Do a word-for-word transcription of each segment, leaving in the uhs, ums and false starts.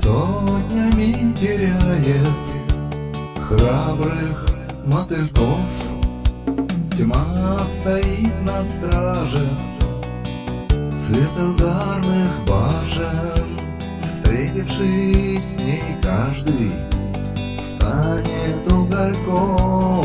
сотнями теряет храбрых мотыльков. Тьма стоит на страже светозарных башен. Встретившись с ней, каждый станет угольком.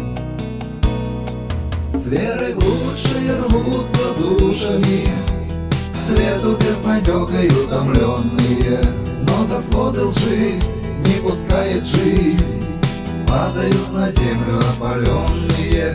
С верой в лучшие рвутся душами к свету безнадегой утомленные, но за своды лжи не пускает жизнь, падают на землю опаленные.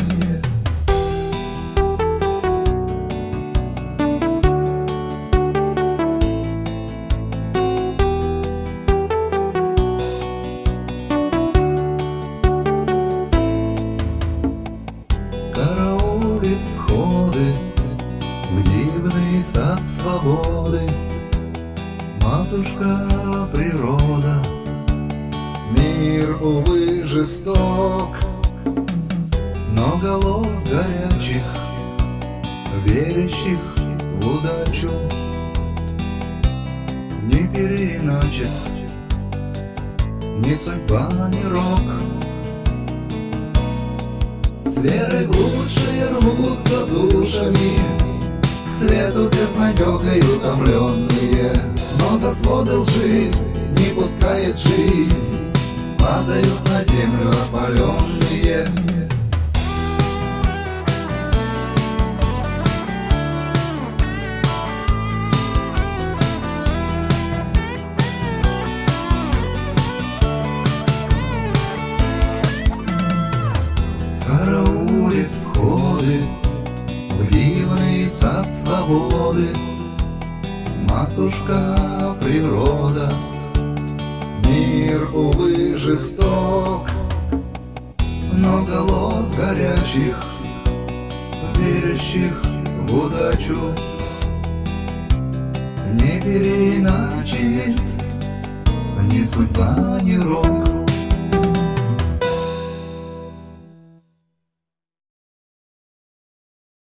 Караулит входы в дивный сад свободы матушка природа. Мир, увы, жесток, но голов горячих, верящих в удачу, не переиначит ни судьба, ни рок. С верой в лучшие рвутся душами к свету безнадегой утомленные, но за своды лжи не пускает жизнь, падают на землю опаленные. Караулит входы в дивный сад свободы матушка природа. Мир, увы, жесток, но голов горячих, верящих в удачу, не переиначит ни судьба, ни рок.